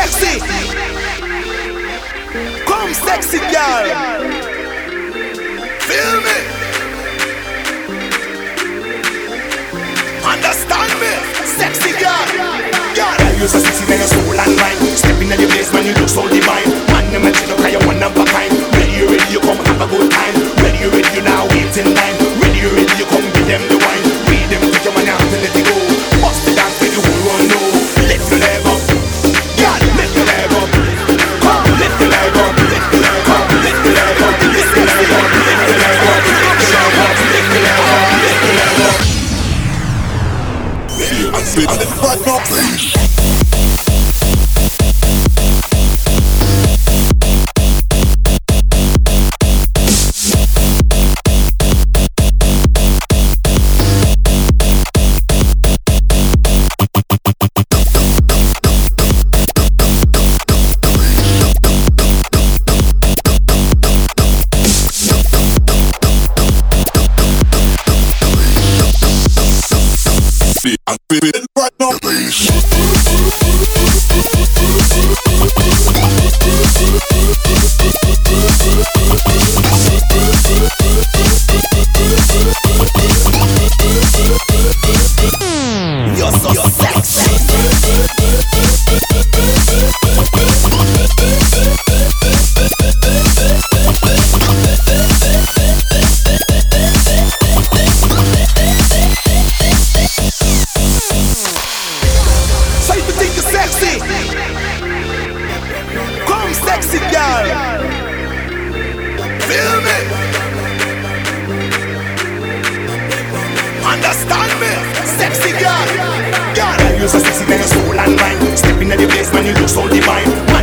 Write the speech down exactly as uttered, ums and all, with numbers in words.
sexy. Come sexy girl. Feel me? Understand me? Sexy girl. Girl, you're so sexy, then you're soul and mind. Stepping in the place when you look so divine. Man, you mention you cause you're one of a kind. Ready, you ready, you come have a good time. Ready, you ready, you now wait in line. Ready, you ready, you come give them the wine. Read them, take your money out and let it go. Bust the dance, make the whole world know. Lift your leg up. Girl, lift your leg up. Come, lift your leg up. Lift your leg up. Lift your leg up. Lift your leg up. Lift your leg up. Lift your leg up. Lift your leg up. Lift your leg up. I'm fit on the front door, please. I'm feeling right now, please. You're so, you're sexy. So you think you're sexy? Come sexy girl. Feel me? Understand me? Sexy girl. Girl, you're so sexy, then you're soul and mind. Stepping in the place when you look so divine.